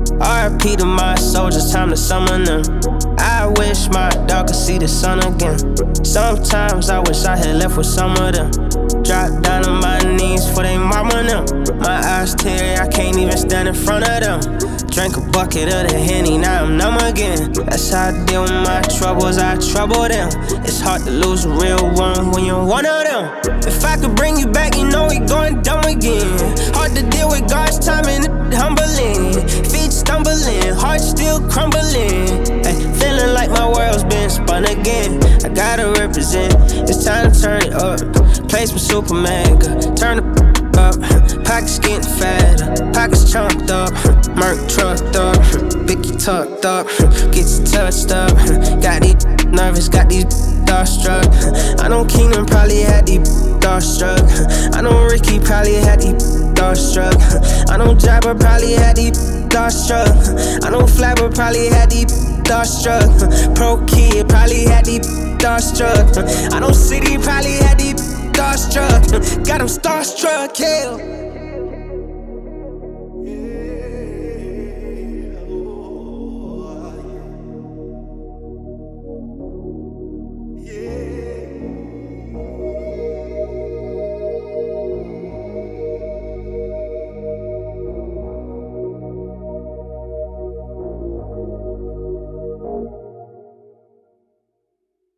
RIP to my soldiers, time to summon them. I wish my dog could see the sun again. Sometimes I wish I had left with some of them. Drop down on my knees for they mama them. My eyes teary, I can't even stand in front of them. Drank a bucket of the Henny, now I'm numb again. That's how I deal with my troubles, I trouble them. It's hard to lose a real one when you're one of them. If I could bring you back, you know we going dumb again. Hard to deal with God's timing, humbling. Feet stumbling, heart still crumbling. Ay, feeling like my world's been spun again. I gotta represent, it's time to turn it up. Place with Superman, turn the up. Pockets getting fatter, pockets chunked up. Merc trucked up, Bicky tucked up. Gets touched up. Got these nervous, got these starstruck. I know Keenan probably had these starstruck. I know Ricky probably had these starstruck. I know Jabba probably had these starstruck. I know Flabber probably had these starstruck. Pro Kid probably had these starstruck. I know City probably had these starstruck. Got him starstruck, yeah.